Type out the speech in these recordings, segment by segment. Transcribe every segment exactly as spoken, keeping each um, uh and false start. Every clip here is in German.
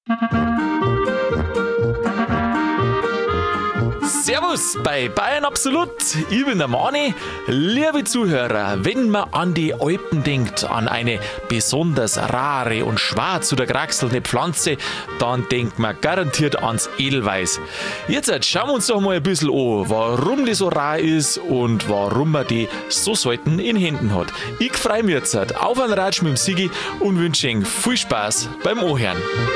Servus bei Bayern Absolut, ich bin der Mani. Liebe Zuhörer, wenn man an die Alpen denkt, an eine besonders rare und schwarz oder kraxelnde Pflanze, dann denkt man garantiert ans Edelweiß. Jetzt schauen wir uns doch mal ein bisschen an, warum die so rar ist und warum man die so selten in Händen hat. Ich freue mich jetzt auf einen Ratsch mit dem Sigi und wünsche Ihnen viel Spaß beim Anhören.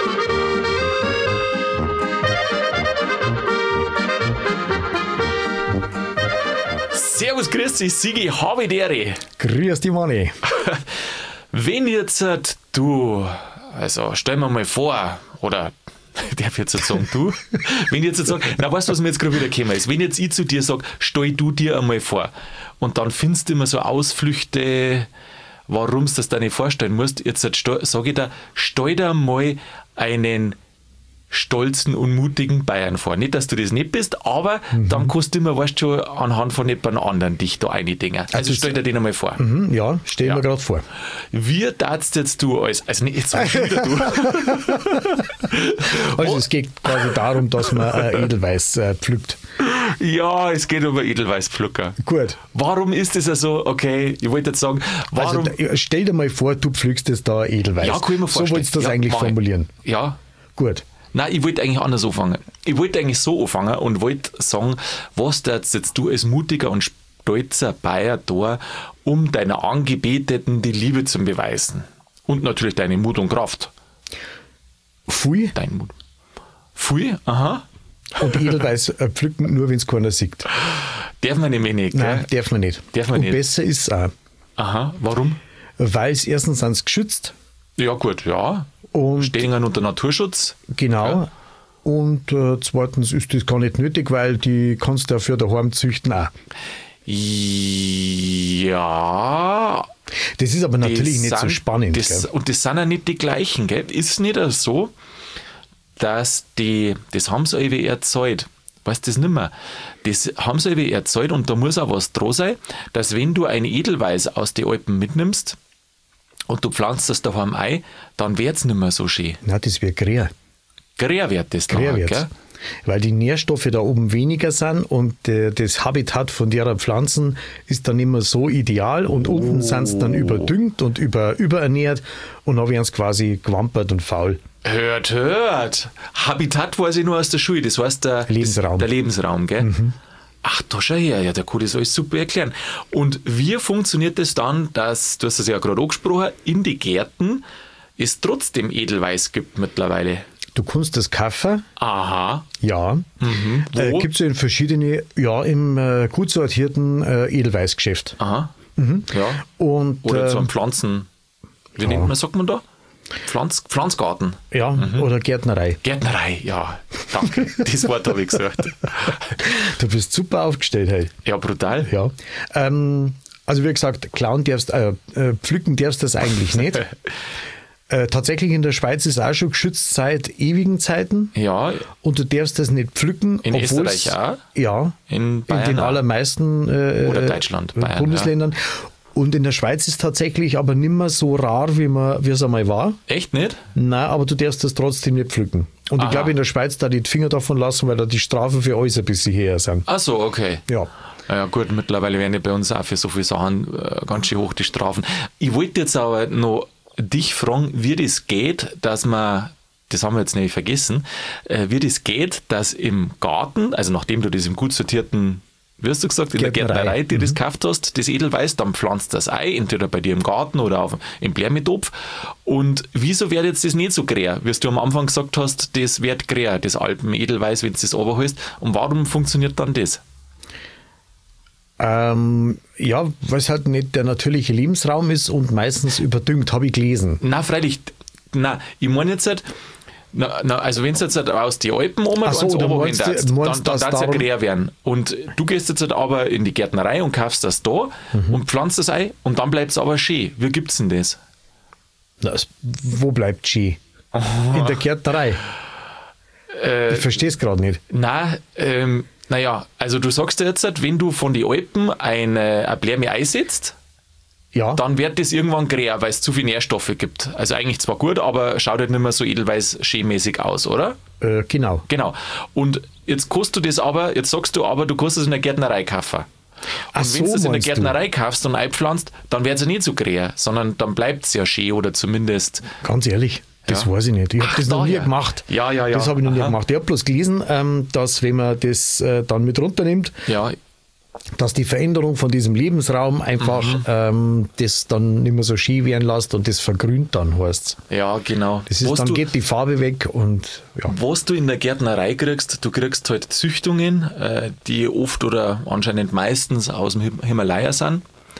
Servus, grüß dich, Sigi, habe die Ehre. Grüß dich, Manni. Wenn jetzt du, also stell mir mal vor, oder darf ich jetzt sagen, du? Wenn ich jetzt sage, na weißt du, was mir jetzt gerade wieder gekommen ist? Wenn jetzt ich zu dir sage, stell du dir einmal vor, und dann findest du immer so Ausflüchte, warum du das da nicht vorstellen musst, jetzt sage ich dir, stell dir mal einen stolzen und mutigen Bayern vor. Nicht, dass du das nicht bist, aber mhm. dann kannst du immer, weißt du, schon anhand von jemand anderen dich da eindenken. Also, also stell dir den einmal vor. Mhm, ja, stell ja. mir gerade vor. Wie darfst jetzt du als, also nicht jetzt sag schon wieder du. Also oh. es geht quasi darum, dass man äh, Edelweiß äh, pflückt. Ja, es geht um Edelweißpflücker. Gut. Warum ist das ja so, okay, ich wollte jetzt sagen, warum... Also stell dir mal vor, du pflückst das da Edelweiß. Ja, kann ich mir vorstellen. So wolltest du das ja, eigentlich formulieren. Ja. Gut. Nein, ich wollte eigentlich anders anfangen. Ich wollte eigentlich so anfangen und wollte sagen, was darfst jetzt du als mutiger und stolzer Bayer da, um deiner Angebeteten die Liebe zu beweisen? Und natürlich deine Mut und Kraft. Viel? Dein Mut. Viel? Aha. Und Edelweiß pflücken, nur wenn es keiner sieht. Darf man nämlich nicht, Nein, gell? darf man nicht. Darf man und nicht. Besser ist es auch. Aha, warum? Weil es erstens sind sie geschützt. Ja gut, ja. Und stehen unter Naturschutz. Genau. Ja. Und äh, zweitens ist das gar nicht nötig, weil die kannst du ja für daheim züchten auch. Ja. Das ist aber natürlich nicht sind, so spannend. Das, und das sind ja nicht die gleichen, gell? Ist nicht so, dass die, das haben sie irgendwie erzeugt. Weißt du das nicht mehr? Das haben sie irgendwie erzeugt und da muss auch was dran sein, dass wenn du ein Edelweiß aus den Alpen mitnimmst, und du pflanzt das daheim ein, dann wird es nicht mehr so schön. Nein, das wird grär. Grär wird das dann, gell? Weil die Nährstoffe da oben weniger sind und äh, das Habitat von derer Pflanzen ist dann immer so ideal und oh. unten sind sie dann überdüngt und über, überernährt und dann werden sie quasi gewampert und faul. Hört, hört. Habitat weiß ich nur aus der Schule, das heißt der Lebensraum. Das, der Lebensraum, gell? Mhm. Ach, da schau her, ja, der kann das alles super erklären. Und wie funktioniert das dann, dass, du hast es ja gerade angesprochen, in die Gärten es trotzdem Edelweiß gibt mittlerweile? Du kannst das kaufen. Aha. Ja. Mhm. Äh, gibt es ja in verschiedene, ja, im äh, gut sortierten äh, Edelweißgeschäft. Aha. Mhm. Ja. Und, oder äh, so ein Pflanzen, wie ja. nennt man, sagt man da? Pflanz, Pflanzgarten. Ja, mhm. oder Gärtnerei. Gärtnerei, ja, danke. Das Wort habe ich gesagt. Du bist super aufgestellt, hey. Ja, brutal. Ja. Ähm, also wie gesagt, klauen darfst, äh, äh, pflücken darfst du das eigentlich nicht. äh, tatsächlich in der Schweiz ist auch schon geschützt seit ewigen Zeiten. Ja. Und du darfst das nicht pflücken. In Österreich auch? Ja. In Bayern in den auch. allermeisten äh, oder Deutschland, Bayern, Bundesländern. Ja. Und in der Schweiz ist tatsächlich aber nicht mehr so rar, wie, man, wie es einmal war. Echt nicht? Nein, aber du darfst das trotzdem nicht pflücken. Und Aha. ich glaube, in der Schweiz da die Finger davon lassen, weil da die Strafen für alles ein bisschen höher sind. Ach so, okay. Ja. Ja gut, mittlerweile werden ja bei uns auch für so viele Sachen äh, ganz schön hoch die Strafen. Ich wollte jetzt aber noch dich fragen, wie das geht, dass man, das haben wir jetzt nicht vergessen, äh, wie das geht, dass im Garten, also nachdem du das im gut sortierten, wie hast du gesagt, in Gärtnerei. der Gärtnerei, die mhm. das gekauft hast, das Edelweiß, dann pflanzt das ein, entweder bei dir im Garten oder auf, im Blärmitopf. Und wieso wird jetzt das nicht so grär, wie du am Anfang gesagt hast, das wird grär, das Alpen-Edelweiß, wenn du das runterholst. Und warum funktioniert dann das? Ähm, ja, weil es halt nicht der natürliche Lebensraum ist und meistens überdüngt, habe ich gelesen. Na, freilich, na, ich meine jetzt halt, na, na, also wenn es jetzt halt aus die Alpen um so, und dann meinst du, dann, meinst, dann darf es ja darum- grär werden. Und du gehst jetzt halt aber in die Gärtnerei und kaufst das da Mhm. und pflanzt das ein und dann bleibt es aber schön. Wie gibt es denn das? Na, es- wo bleibt Ski? In der Gärtnerei. Äh, Ich verstehe es gerade nicht. Na, ähm, naja, also du sagst ja jetzt, halt, wenn du von den Alpen eine, eine Blärme einsetzt, Ja. dann wird das irgendwann grä, weil es zu viele Nährstoffe gibt. Also eigentlich zwar gut, aber schaut halt nicht mehr so edelweiß schälmäßig aus, oder? Äh, genau. Genau. Und jetzt kannst du das aber, jetzt sagst du aber, du kannst es in der Gärtnerei kaufen. Ach Und wenn du so, es in der meinst du? Gärtnerei kaufst und einpflanzt, dann wird es ja nicht so grä, sondern dann bleibt es ja schön oder zumindest. Ganz ehrlich, das Ja. weiß ich nicht. Ich habe Ach, das noch nie daher. gemacht. Ja, ja, ja. Das habe ich noch nie Aha. gemacht. Ich habe bloß gelesen, ähm, dass wenn man das äh, dann mit runternimmt, Ja, dass die Veränderung von diesem Lebensraum einfach Mhm. ähm, das dann nicht mehr so schön werden lässt und das vergrünt dann, heißt ja, genau. Das ist, Was dann du, geht die Farbe weg und ja. was du in der Gärtnerei kriegst, du kriegst halt Züchtungen, äh, die oft oder anscheinend meistens aus dem Him- Himalaya sind.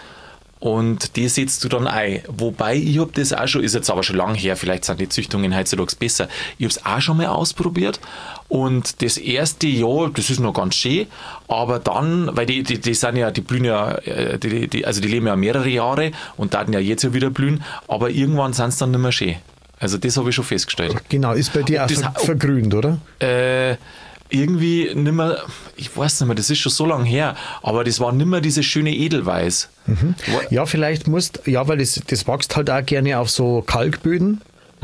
Und die setzt du dann ein. Wobei, ich habe das auch schon, ist jetzt aber schon lang her, vielleicht sind die Züchtungen heutzutage besser. Ich habe es auch schon mal ausprobiert. Und das erste Jahr, das ist noch ganz schön, aber dann, weil die, die, die sind ja, die blühen ja, äh, die, die, also die leben ja mehrere Jahre und da ja jetzt ja wieder blühen, aber irgendwann sind es dann nicht mehr schön. Also das habe ich schon festgestellt. Genau, ist bei dir auch das- ver vergrünt, oder? Äh, irgendwie nicht mehr, ich weiß nicht mehr, das ist schon so lange her, aber das war nicht mehr dieses schöne Edelweiß. Wa- Ja, vielleicht musst, ja, weil das, das wächst halt auch gerne auf so Kalkböden.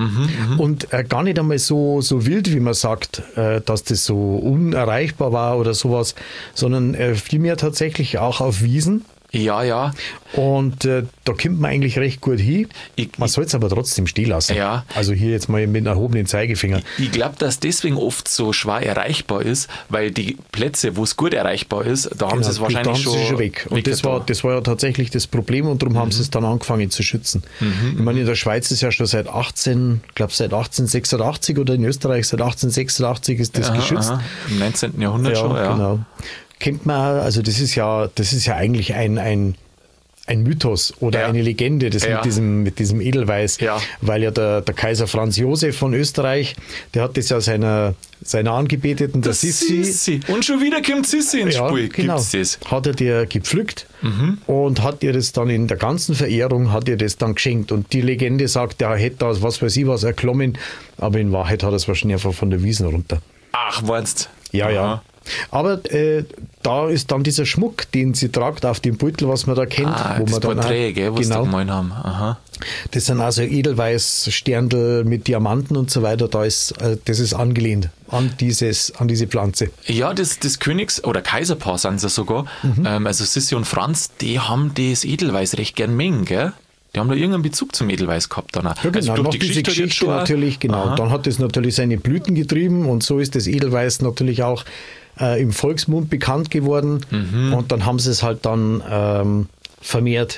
Und äh, gar nicht einmal so, so wild, wie man sagt, äh, dass das so unerreichbar war oder sowas, sondern äh, vielmehr tatsächlich auch auf Wiesen. Ja, ja. Und äh, da kommt man eigentlich recht gut hin. Ich- Man ich- soll es aber trotzdem stehen lassen. Ja. Also hier jetzt mal mit einem erhobenen Zeigefinger. Ich glaube, dass deswegen oft so schwer erreichbar ist, weil die Plätze, wo es gut erreichbar ist, da haben Genau, sie es wahrscheinlich da haben schon, sie schon weg. Und das war, weggetan. das war ja tatsächlich das Problem und darum haben Mhm. sie es dann angefangen zu schützen. Ich meine, in der Schweiz ist ja schon seit achtzehn, ich glaube seit achtzehnhundertsechsundachtzig oder in Österreich seit achtzehnhundertsechsundachtzig ist das Aha, geschützt. aha. Im neunzehnten Jahrhundert schon, ja. genau. Kennt man, also das ist ja, das ist ja eigentlich ein, ein, ein Mythos oder Ja. eine Legende, das Ja. mit diesem, mit diesem Edelweiß. Ja. Weil ja der, der Kaiser Franz Josef von Österreich, der hat das ja seiner, seiner Angebeteten, der Das Sissi, Sissi. Und schon wieder kommt Sissi ins Spiel. genau. Gibt's das? Hat er dir gepflückt und hat ihr das dann in der ganzen Verehrung hat ihr das dann geschenkt. Und die Legende sagt, er hätte da was weiß ich was erklommen, aber in Wahrheit hat er es wahrscheinlich einfach von der Wiesen runter. Ach, meinst Ja, Aha. ja. Aber äh, da ist dann dieser Schmuck, den sie tragt auf dem Beutel, was man da kennt. Ah, wo das man dann Porträt, auch, gell, was genau, da gemalt haben. Aha. das sind also Edelweiß Sterndl mit Diamanten und so weiter. Da ist, äh, das ist angelehnt an, dieses, an diese Pflanze. Ja, das, das Königs- oder Kaiserpaar sind sie sogar. Mhm. Ähm, also Sissi und Franz, die haben das Edelweiß recht gern mengen, gell? Die haben da irgendeinen Bezug zum Edelweiß gehabt dann auch. Ja, genau, durch noch diese Geschichte, jetzt schon auch- natürlich, genau. Aha. Dann hat es natürlich seine Blüten getrieben und so ist das Edelweiß natürlich auch äh, im Volksmund bekannt geworden Mhm. und dann haben sie es halt dann ähm, vermehrt.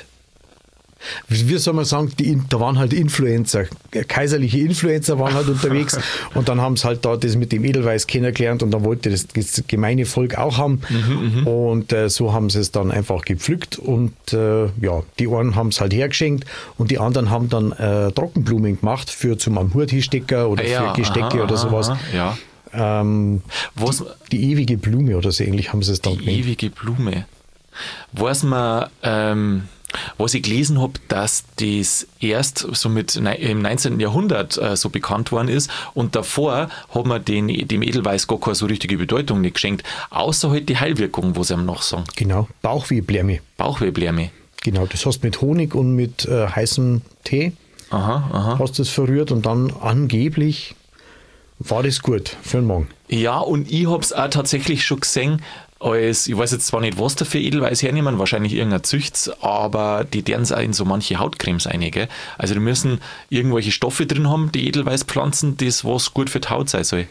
Wie wie soll man sagen, die, da waren halt Influencer, kaiserliche Influencer waren halt unterwegs und dann haben sie halt da das mit dem Edelweiß kennengelernt und dann wollte das, das gemeine Volk auch haben Mhm, und äh, so haben sie es dann einfach gepflückt und äh, ja, die einen haben es halt hergeschenkt und die anderen haben dann äh, Trockenblumen gemacht für zum am Hut hinstecken oder Ah ja, für Gestecke aha, oder aha, sowas. aha, ja. Ähm, Was, die ewige Blume oder so ähnlich haben sie es dann die genannt. ewige Blume. Weiß man, ähm, was ich gelesen habe, dass das erst so mit nei- im neunzehnten Jahrhundert äh, so bekannt worden ist und davor hat man den, dem Edelweiß gar keine so richtige Bedeutung nicht geschenkt, außer halt die Heilwirkung, wo sie ihm noch sagen. Genau, Bauchwehblärme. Bauchwehblärme. Genau, das hast mit Honig und mit äh, heißem Tee Aha, aha. hast das verrührt und dann angeblich war das gut für den Magen. Ja, und ich habe es auch tatsächlich schon gesehen, als, ich weiß jetzt zwar nicht, was da für Edelweiß hernehmen, wahrscheinlich irgendein Züchts, aber die deren es auch in so manche Hautcremes rein, gell? Also die müssen irgendwelche Stoffe drin haben, die Edelweißpflanzen, das was gut für die Haut sein soll.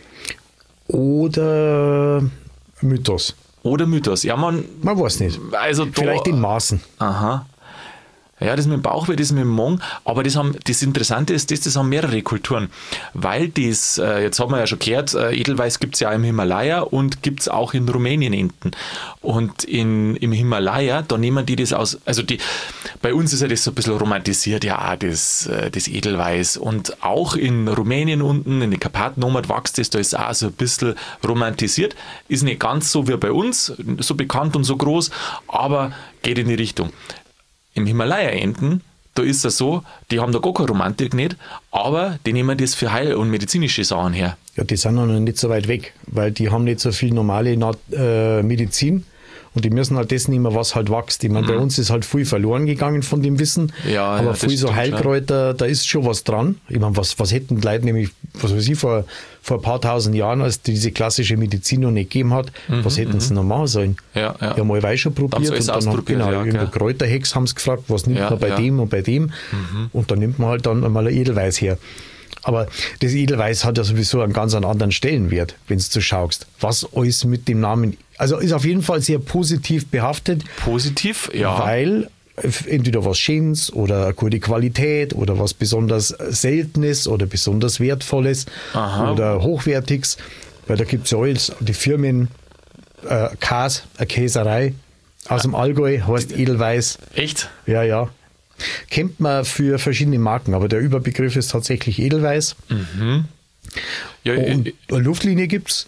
Oder Mythos. Oder Mythos. Ja, man, Man weiß nicht. also da, Vielleicht in Maßen. Aha. Ja, das mit dem Bauchweh, das mit dem Magen, aber das, haben, das Interessante ist, das, das haben mehrere Kulturen, weil das, äh, jetzt haben wir ja schon gehört, äh, Edelweiß gibt es ja im Himalaya und gibt es auch in Rumänien hinten. Und in, im Himalaya, da nehmen die das aus, also die, bei uns ist ja das so ein bisschen romantisiert, ja, das, äh, das Edelweiß und auch in Rumänien unten, in den Karpaten oben wächst das, da ist auch so ein bisschen romantisiert, ist nicht ganz so wie bei uns, so bekannt und so groß, aber geht in die Richtung. Im Himalaya-Enten, da ist es so, die haben da gar keine Romantik nicht, aber die nehmen das für heil- und medizinische Sachen her. Ja, die sind noch nicht so weit weg, weil die haben nicht so viel normale Na- äh, Medizin Und die müssen halt das nehmen, was halt wächst. Ich meine, mhm. bei uns ist halt viel verloren gegangen von dem Wissen. Ja, aber ja, viel so Heilkräuter, klar. Da ist schon was dran. Ich meine, was, was hätten die Leute nämlich, was weiß ich, vor, vor ein paar tausend Jahren, als diese klassische Medizin noch nicht gegeben hat, mhm, was hätten sie noch machen sollen? Ja, ja. Die haben mal schon probiert und dann haben genau, ja, irgendein Kräuterhex haben sie gefragt, was nimmt ja, man bei ja. dem und bei dem. Mhm. Und dann nimmt man halt dann mal ein Edelweiß her. Aber das Edelweiß hat ja sowieso einen ganz anderen Stellenwert, wenn du so schaust. Was alles mit dem Namen, also ist auf jeden Fall sehr positiv behaftet. Positiv, ja. Weil entweder was Schönes oder eine gute Qualität oder was besonders Seltenes oder besonders Wertvolles Aha. oder Hochwertiges. Weil da gibt es ja alles, die Firmen, äh, Käse, eine Käserei aus dem Allgäu, heißt Edelweiß. Echt? Ja, ja. Kennt man für verschiedene Marken, aber der Überbegriff ist tatsächlich Edelweiß. Mhm. Ja, und eine Luftlinie gibt es.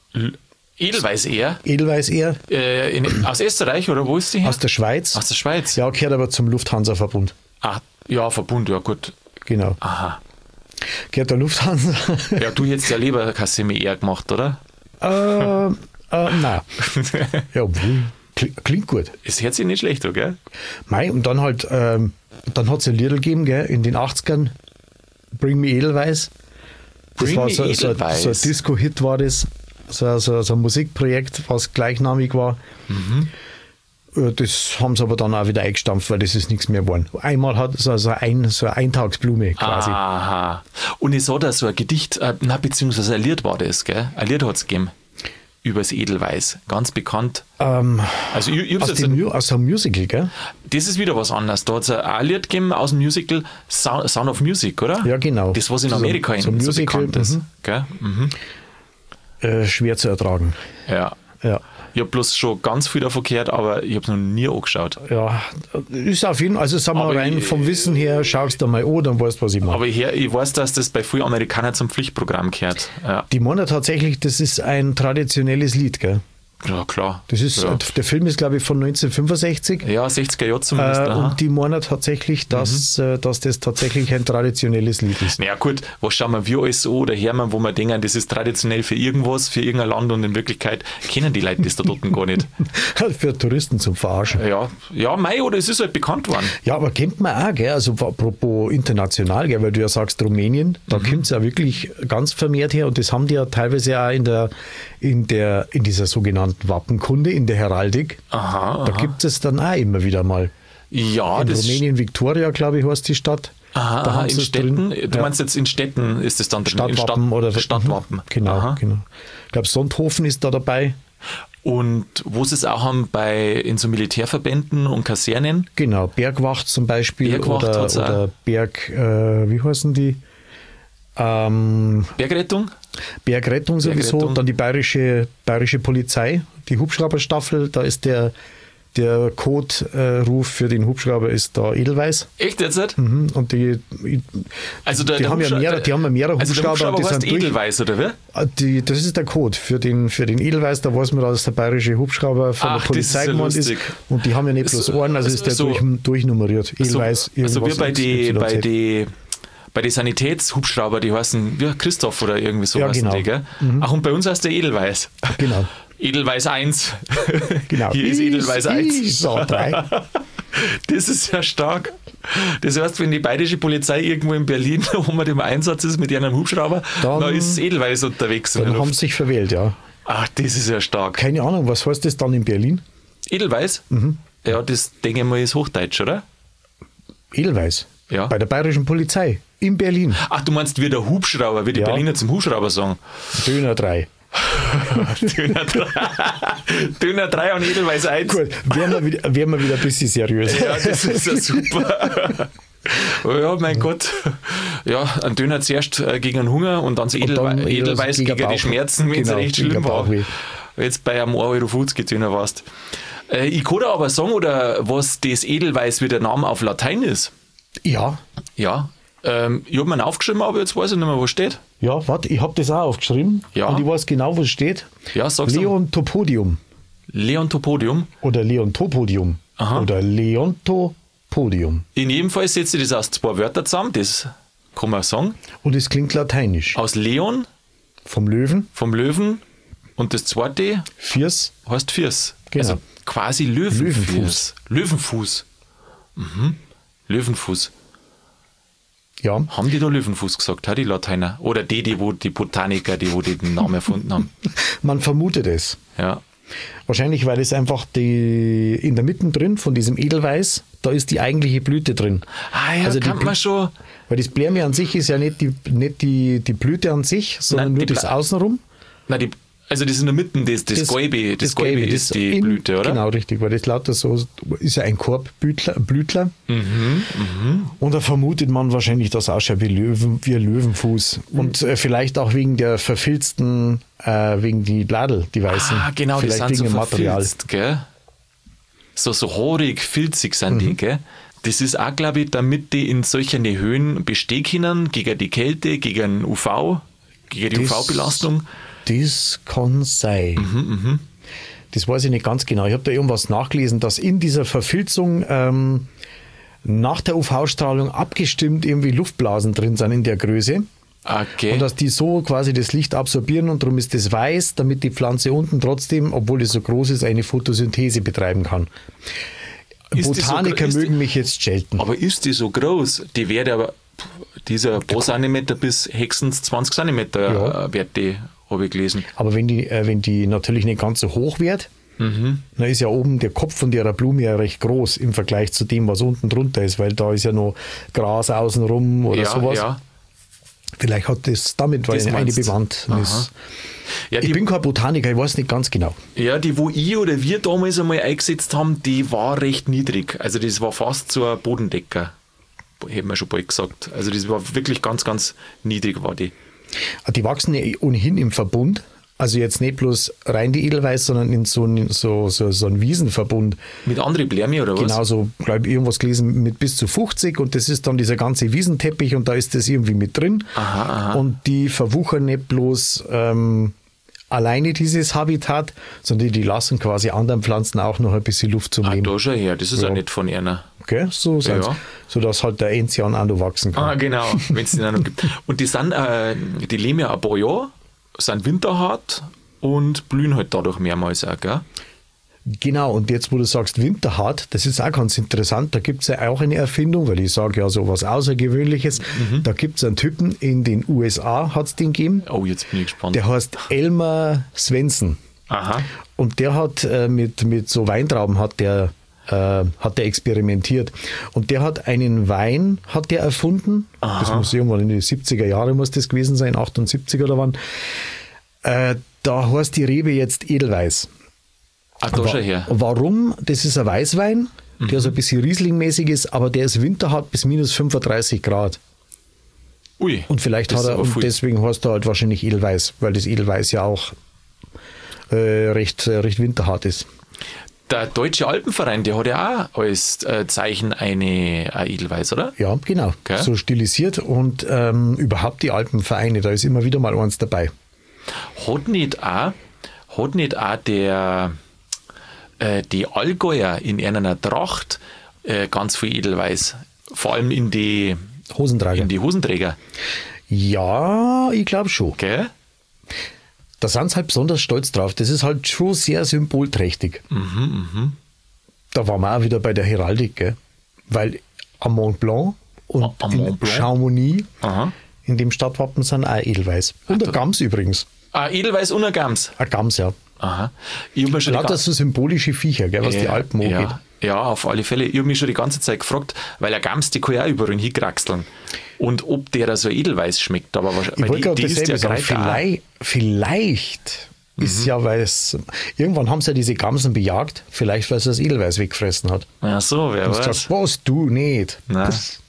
Edelweiß eher? Edelweiß eher. Äh, in, aus Österreich oder wo ist die her? Aus der Schweiz. Aus der Schweiz? Ja, gehört aber zum Lufthansa-Verbund. Ah, ja, Verbund, ja gut. Genau. Aha. Gehört der Lufthansa. Ja, du hättest ja Leberkassemi eher gemacht, oder? Äh, äh nein. Ja, obwohl. Klingt gut. Es hört sich nicht schlecht, gell? Mei, und dann halt, ähm, dann hat es ein Liedl gegeben, gell, in den achtzigern, Bring Me Edelweiß. Das Bring war Me so, Edelweiß. So, so ein Disco-Hit war das, so, so, so ein Musikprojekt, was gleichnamig war. Mhm. Das haben sie aber dann auch wieder eingestampft, weil das ist nichts mehr geworden. Einmal hat so, so, ein, so eine Eintagsblume quasi. Aha. Und es hat da so ein Gedicht, äh, na, beziehungsweise ein Lied war das, gell? Ein Lied hat es gegeben. Über das Edelweiß, ganz bekannt. Ähm, also ich, ich aus, dem ein, aus einem Musical, gell? Das ist wieder was anderes. Da hat es ein Lied gegeben aus dem Musical Sound, Sound of Music, oder? Ja, genau. Das, was in Amerika so, so, in, so Musical, bekannt ist. Mhm. Gell? Mhm. Äh, schwer zu ertragen. Ja. ja. Ich habe bloß schon ganz viel davon gehört, aber ich habe es noch nie angeschaut. Ja, ist auf jeden Fall, also sagen wir rein, ich, vom Wissen her, schaust du mal an, dann weißt du, was ich mache. Aber ich, ich weiß, dass das bei vielen Amerikanern zum Pflichtprogramm gehört. Ja. Die meinen tatsächlich, das ist ein traditionelles Lied, gell? Ja, klar. Das ist, ja. Der Film ist, glaube ich, von neunzehnhundertfünfundsechzig. Ja, sechziger Jahre zumindest. Äh, und die meinen tatsächlich, dass, mhm. dass das tatsächlich ein traditionelles Lied ist. Naja gut, was schauen wir wir alles so oder hören, wo wir denken, das ist traditionell für irgendwas, für irgendein Land und in Wirklichkeit kennen die Leute das da dort gar nicht. Für Touristen zum Verarschen. Ja, ja, mei, oder es ist halt bekannt worden. Ja, aber kennt man auch, gell? Also apropos international, gell? Weil du ja sagst Rumänien, da mhm. kommt es ja wirklich ganz vermehrt her und das haben die ja teilweise auch in der, in der, in dieser sogenannten Wappenkunde, in der Heraldik. Aha, da aha. gibt es dann auch immer wieder mal. Ja, in das Rumänien, Victoria, glaube ich, heißt die Stadt. Aha, da aha in Städten. Drin. Du ja. meinst jetzt in Städten ist es dann drin? Stadtwappen in Stadt, oder Stadtwappen. Genau, aha. genau. Ich glaube, Sonthofen ist da dabei. Und wo sie es auch haben bei in so Militärverbänden und Kasernen? Genau, Bergwacht zum Beispiel. Bergwacht oder, oder Berg, äh, wie heißen die? Ähm, Bergrettung? Bergrettung sowieso, Bergrettung. Dann die bayerische, bayerische Polizei, die Hubschrauberstaffel, da ist der, der Coderuf für den Hubschrauber ist da Edelweiß. Echt jetzt? Mhm. Und die, also der, die, der haben ja mehrere, die haben ja mehrere also Hubschrauber. Der Hubschrauber die sind Edelweiß, oder wie? Die, das ist der Code für den, für den Edelweiß, da weiß man, dass der bayerische Hubschrauber von Ach, der Polizei gemeint ist. Und die haben ja nicht bloß so, Ohren, also ist der so, durch, durchnummeriert. Edelweiß, so, also wir bei die, bei Z. die Bei den Sanitätshubschrauber, die heißen wie Christoph oder irgendwie so. Ja, genau. Die, gell? Mhm. Ach, und bei uns heißt der Edelweiß. Genau. Edelweiß eins. Genau. Hier ist Edelweiß eins. So, drei. Das ist ja stark. Das heißt, wenn die bayerische Polizei irgendwo in Berlin, wo man im Einsatz ist mit ihrem Hubschrauber, dann, dann ist Edelweiß unterwegs. Dann haben sie sich verwählt, ja. Ach, das ist ja stark. Keine Ahnung, was heißt das dann in Berlin? Edelweiß? Mhm. Ja, das denke ich mal ist Hochdeutsch, oder? Edelweiß? Ja. Bei der bayerischen Polizei in Berlin. Ach, du meinst wie der Hubschrauber, wie die ja. Berliner zum Hubschrauber sagen. Döner drei. Döner drei. Döner drei und Edelweiß eins. Gut, wären wir wieder, wären wir wieder ein bisschen seriös. Ja, das ist ja super. Oh ja, mein Gott. Ja, ein Döner zuerst gegen den Hunger und dann so Edelwe dann Edelweiß gegen, gegen die Schmerzen, wenn es genau, recht schlimm war. Jetzt bei einem ein Euro fünfzig Döner warst. Äh, ich kann da aber sagen, oder was das Edelweiß wie der Name auf Latein ist. Ja. Ja. Ähm, ich habe mir aufgeschrieben, aber jetzt weiß ich nicht mehr, was steht. Ja, warte, ich habe das auch aufgeschrieben. Ja. Und ich weiß genau, was steht. Ja, sag's Leontopodium. Leontopodium? Oder Leontopodium. Aha. Oder Leontopodium. In jedem Fall setze ich das aus zwei Wörtern zusammen, das kann man sagen. Und es klingt lateinisch. Aus Leon. Vom Löwen. Vom Löwen. Und das zweite? Firs. Heißt Firs. Genau. Also quasi Löwenfuß. Löwenfuß. Löwenfuß. Mhm. Löwenfuß. Ja. Haben die da Löwenfuß gesagt, ha, die Lateiner? Oder die, die, wo die Botaniker, die, wo die den Namen erfunden haben? Man vermutet es. Ja. Wahrscheinlich, weil es einfach die in der Mitte drin von diesem Edelweiß, da ist die eigentliche Blüte drin. Ah ja, also kann die, man schon. Weil das Blärme an sich ist ja nicht die, nicht die, die Blüte an sich, sondern Nein, nur die das Bla- Außenrum. Na, die, also das in der Mitte, das, das, das Gelbe, das, das Gelbe ist das die in, Blüte, oder? Genau, richtig, weil das lauter so ist ja ein Korbblütler. Blütler. Mhm, mhm. Und da vermutet man wahrscheinlich, dass ausschaut wie, Löwen, wie ein Löwenfuß. Und äh, vielleicht auch wegen der verfilzten, äh, wegen die Bladel, die weißen. Ah, genau, vielleicht die sind wegen so dem Material. verfilzt, gell? So, so haarig, filzig sind Mhm. die, gell? Das ist auch, glaube ich, damit die in solchen Höhen bestehen können, gegen die Kälte, gegen U V, gegen die Das- U V-Belastung. Das kann sein. Mhm, Das weiß ich nicht ganz genau. Ich habe da irgendwas nachgelesen, dass in dieser Verfilzung ähm, nach der U V-Strahlung abgestimmt irgendwie Luftblasen drin sind in der Größe. Okay. Und dass die so quasi das Licht absorbieren und darum ist das weiß, damit die Pflanze unten trotzdem, obwohl es so groß ist, eine Photosynthese betreiben kann. Ist die so Botaniker gro- ist die- mögen mich jetzt schelten. Aber ist die so groß? Die wird aber, dieser paar Zentimeter bis höchstens zwanzig Zentimeter Ja. äh, wird die, habe ich gelesen. Aber wenn die, äh, wenn die natürlich nicht ganz so hoch wird, Mhm. dann ist ja oben der Kopf von der Blume ja recht groß im Vergleich zu dem, was unten drunter ist, weil da ist ja noch Gras außenrum oder Ja, sowas. ja. Vielleicht hat das damit weil Das eine meinst. Bewandtnis. Ja, Ich die, bin kein Botaniker, ich weiß nicht ganz genau. ja, die, wo ich oder wir damals einmal eingesetzt haben, die war recht niedrig. Also das war fast so ein Bodendecker, hätten wir schon bald gesagt. Also das war wirklich ganz, ganz niedrig war die. Die wachsen ja ohnehin im Verbund. Also jetzt nicht bloß rein die Edelweiß, sondern in so einen so, so, so einen Wiesenverbund. Mit anderen Blärme oder was? Genau so, glaube ich, irgendwas gelesen mit bis zu fünfzig und das ist dann dieser ganze Wiesenteppich und da ist das irgendwie mit drin. Aha, aha. Und die verwuchern nicht bloß ähm, alleine dieses Habitat, sondern die lassen quasi anderen Pflanzen auch noch ein bisschen Luft zum Ah, Leben. da schon her, das ist ja, Ja. nicht von einer. Okay? So sind's. Ja. Sodass halt der Enzian auch noch wachsen kann. Ah, genau, wenn es den auch noch gibt. Und die sind, äh, die leben ja ein paar Jahre, sind winterhart und blühen halt dadurch mehrmals auch, gell? Genau, und jetzt, wo du sagst Winterhart, das ist auch ganz interessant, da gibt es ja auch eine Erfindung, weil ich sage ja so was Außergewöhnliches, Mhm. da gibt es einen Typen, in den U S A hat es den gegeben, Oh, jetzt bin ich gespannt. der heißt Elmer Svensson Aha. und der hat äh, mit, mit so Weintrauben hat der, äh, hat der experimentiert und der hat einen Wein, hat der erfunden, das muss irgendwann in den siebziger Jahre muss das gewesen sein, achtundsiebzig oder wann, äh, da heißt die Rebe jetzt Edelweiß. Ah, da Wa- schon her. Warum? Das ist ein Weißwein, der so ein bisschen Riesling-mäßig ist, aber der ist winterhart bis minus fünfunddreißig Grad. Ui. Und vielleicht das hat ist er, aber und viel. deswegen heißt er halt wahrscheinlich Edelweiß, weil das Edelweiß ja auch äh, recht, äh, recht winterhart ist. Der Deutsche Alpenverein, der hat ja auch als äh, Zeichen eine, eine Edelweiß, oder? Ja, genau. Okay. So stilisiert und ähm, überhaupt die Alpenvereine, da ist immer wieder mal eins dabei. Hat nicht auch, hat nicht auch der, äh, die Allgäuer in einer Tracht äh, ganz viel Edelweiß, vor allem in die, Hosenträger. in die Hosenträger, Ja, ich glaube schon. gell? Da sind sie halt besonders stolz drauf. Das ist halt schon sehr symbolträchtig. Mhm, Da waren wir auch wieder bei der Heraldik, gell? Weil am Mont Blanc und Am- am in Mont Blanc? Chamonix, Aha. in dem Stadtwappen sind auch Edelweiß. Und der Gams übrigens. Ah, Edelweiß und ein Gams. Ein Gams, ja. Aha. Ich hab mir schon die Lauter ga- so symbolische Viecher, gell, was die Ja, Alpen angeht. ja, ja, auf alle Fälle. Ich habe mich schon die ganze Zeit gefragt, weil ein Gams, die kann ja auch überall hinkraxeln. Und ob der da so edelweiß schmeckt. Aber wahrscheinlich, Ich wollte gerade die, die ist dasselbe ja sagen. Kreide Vielleicht, vielleicht Mhm. ist ja, weil es. Irgendwann haben sie ja diese Gamsen bejagt, vielleicht weil sie das Edelweiß weggefressen hat. auch. Ja, so, wer Und weiß. sagt, was, du nicht. Nein. Puff.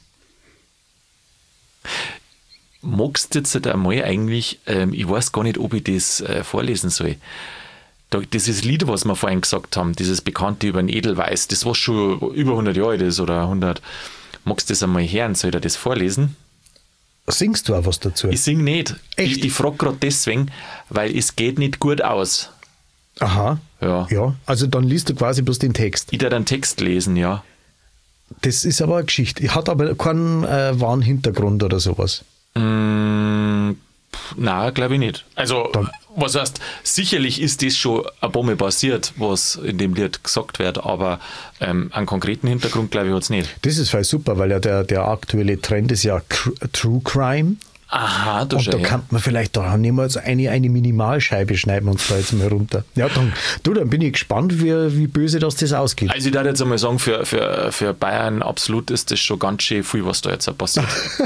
Magst du jetzt halt einmal eigentlich, ähm, ich weiß gar nicht, ob ich das äh, vorlesen soll. Da, dieses Lied, was wir vorhin gesagt haben, dieses Bekannte über den Edelweiß, das was schon über hundert Jahre alt ist oder hundert. Magst du das einmal hören? Soll ich dir das vorlesen? Singst du auch was dazu? Ich sing nicht. Echt? Ich, ich frage gerade deswegen, weil es geht nicht gut aus. Aha. Ja. Ja, also dann liest du quasi bloß den Text. Ich darf den Text lesen, ja. Das ist aber eine Geschichte. Hat aber keinen äh, wahren Hintergrund oder sowas. Mm, Nein, glaube ich nicht. Also, Dann. was heißt, sicherlich ist das schon ein paar Mal passiert, was in dem Lied gesagt wird, aber ähm, einen konkreten Hintergrund, glaube ich, hat es nicht. Das ist voll super, weil ja der, der aktuelle Trend ist ja True Crime. Aha, du Und da kann man vielleicht, da nehmen wir jetzt eine, eine Minimalscheibe, schneiden wir uns da jetzt mal runter. Ja, dann, du, dann bin ich gespannt, wie, wie böse das, das ausgeht. Also ich darf jetzt einmal sagen, für, für, für Bayern absolut ist das schon ganz schön viel, was da jetzt passiert.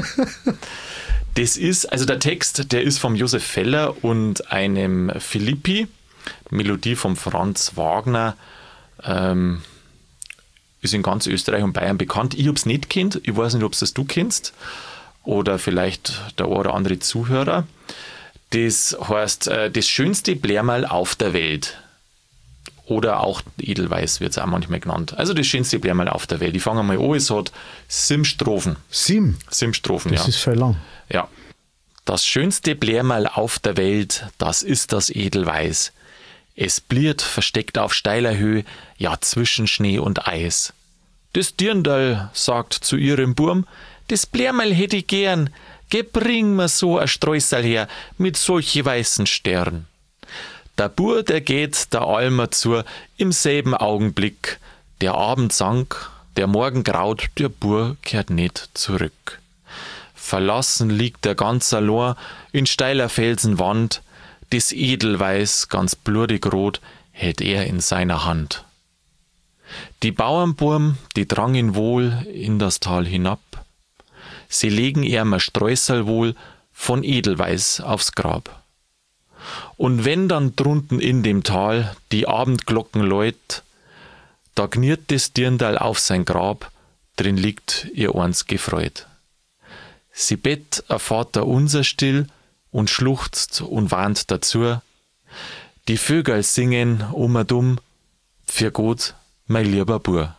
Das ist, also der Text, der ist vom Josef Feller und einem Philippi, Melodie von Franz Wagner, ähm, ist in ganz Österreich und Bayern bekannt. Ich habe es nicht kennt, ich weiß nicht, ob es du kennst. Oder vielleicht der eine oder andere Zuhörer. Das heißt, das schönste Blärmerl auf der Welt. Oder auch Edelweiß wird es auch manchmal genannt. Also das schönste Blärmerl auf der Welt. Ich fange mal an, es hat sieben Strophen. Sieben? Sieben Strophen, das ja. Das ist voll lang. Ja. Das schönste Blärmerl auf der Welt, das ist das Edelweiß. Es bliert versteckt auf steiler Höhe, ja zwischen Schnee und Eis. Das Dirndl sagt zu ihrem Burm, das Blärmerl hätte ich gern, geh bring mir so ein Streusel her, mit solche weißen Stern. Der Bur, der geht der Almer zu, im selben Augenblick. Der Abend sank, der Morgen graut, der Bur kehrt nicht zurück. Verlassen liegt er ganz allein in steiler Felsenwand, das Edelweiß, ganz blutig rot, hält er in seiner Hand. Die Bauernburm, die drangen wohl in das Tal hinab, sie legen ihm ein Streusel wohl von Edelweiß aufs Grab. Und wenn dann drunten in dem Tal die Abendglocken läut, da kniert das Dirndl auf sein Grab, drin liegt ihr eins gefreut. Sie bett ein Vater unser still und schluchzt und warnt dazu, die Vögel singen um a dumm, für Gott, mein lieber Bur.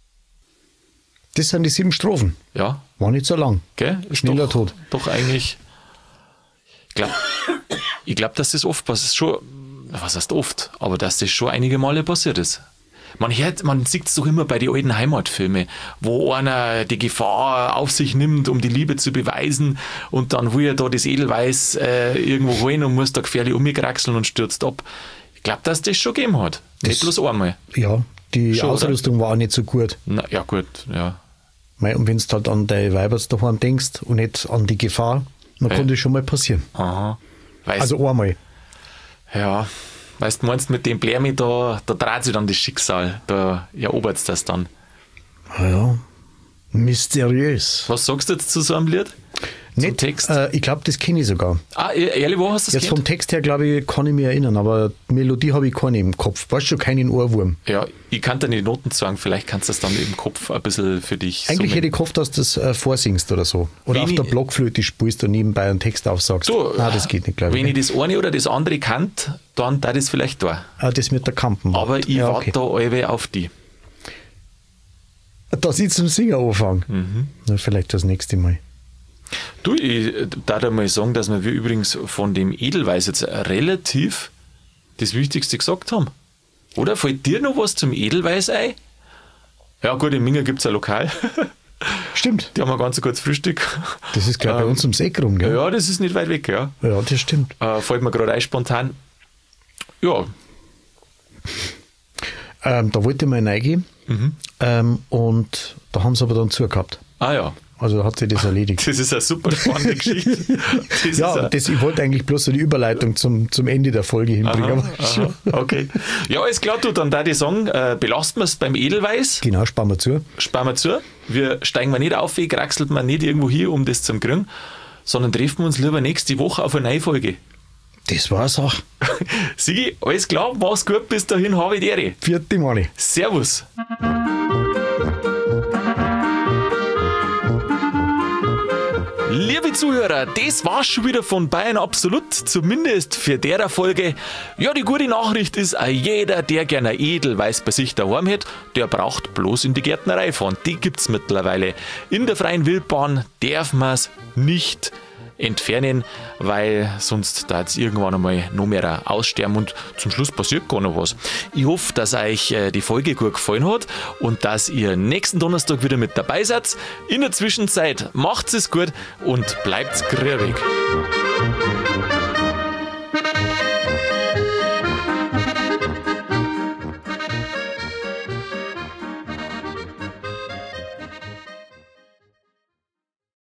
Das sind die sieben Strophen. Ja. War nicht so lang. Gell? Ist Schneller doch, Tod. Doch eigentlich. Ich glaube, ich glaub, dass das oft passiert. Schon, was heißt oft? Aber dass das schon einige Male passiert ist. Man hört, man sieht es doch immer bei den alten Heimatfilmen, wo einer die Gefahr auf sich nimmt, um die Liebe zu beweisen, und dann will er da das Edelweiß äh, irgendwo holen und muss da gefährlich umgekraxeln und stürzt ab. Ich glaube, dass das schon gegeben hat. Nicht bloß einmal. Ja, die Schon, Ausrüstung oder? war auch nicht so gut. Na, ja, gut, ja. Und wenn du halt an deine Weibers daheim denkst und nicht an die Gefahr, dann Ja. kann das schon mal passieren. Aha. Weißt, Also einmal. ja, weißt du, meinst mit dem Blärmi, da, da dreht sich dann das Schicksal, da erobert es das dann. Ja, mysteriös. Was sagst du jetzt zu so einem Lied? Zum Nicht, Text? Äh, ich glaube, das kenne ich sogar. Ah, ehrlich, wo hast du das Jetzt gehört? vom Text her, glaube ich, kann ich mich erinnern, aber die Melodie habe ich keine im Kopf. Weißt du, schon keinen Ohrwurm. Ja, ich kann dir die Noten sagen, vielleicht kannst du das dann im Kopf ein bisschen für dich Eigentlich summen. hätte ich gehofft, dass du das äh, vorsingst oder so. Oder Wenn auf der ich- Blockflöte spielst und nebenbei einen Text aufsagst. Du, Nein, das geht nicht, glaube ich. Wenn ich das eine oder das andere kannt, dann da das vielleicht da. Ah, das mit der Kampen. Aber ich ja, warte okay. da alle auf die. Dass ich zum Singen anfange. Mhm. Na, vielleicht das nächste Mal. Du, ich darf dir mal sagen, dass wir übrigens von dem Edelweiß jetzt relativ das Wichtigste gesagt haben. Oder fällt dir noch was zum Edelweiß ein? Ja gut, in Minga gibt es ein Lokal. Stimmt. Die haben ein ganz gutes Frühstück. Das ist, glaube ich, bei uns ums Eck rum, gell? Ja, das ist nicht weit weg, ja. Ja, das stimmt. Äh, fällt mir gerade ein spontan. Ja, Ähm, da wollte ich mal reingehen. Mhm. Ähm, und da haben sie aber dann zugehabt. ah ja. Also hat sich das erledigt. Das ist eine super spannende Geschichte. Das Ja, ist eine- das, ich wollte eigentlich bloß so die Überleitung zum, zum Ende der Folge hinbringen. Aha, aber schon. aha, okay. Ja, alles klar, du, dann da die sagen, äh, belasten wir es beim Edelweiß, Genau, sparen wir zu. sparen wir zu. Wir steigen wir nicht auf, kraxelt man nicht irgendwo hier, um das zu kriegen, sondern treffen wir uns lieber nächste Woche auf eine neue Folge. Das war's auch. Sigi, alles klar, mach's gut, bis dahin, habe ich die Ehre. Vierte Mani. Servus. Liebe Zuhörer, das war's schon wieder von Bayern Absolut, zumindest für der Folge. Ja, die gute Nachricht ist, auch jeder, der gerne ein Edelweiß bei sich daheim hat, der braucht bloß in die Gärtnerei fahren. Die gibt's mittlerweile. In der freien Wildbahn darf man's nicht entfernen, weil sonst da jetzt irgendwann einmal noch mehr aussterben und zum Schluss passiert gar noch was. Ich hoffe, dass euch äh, die Folge gut gefallen hat und dass ihr nächsten Donnerstag wieder mit dabei seid. In der Zwischenzeit macht's es gut und bleibt's grübig.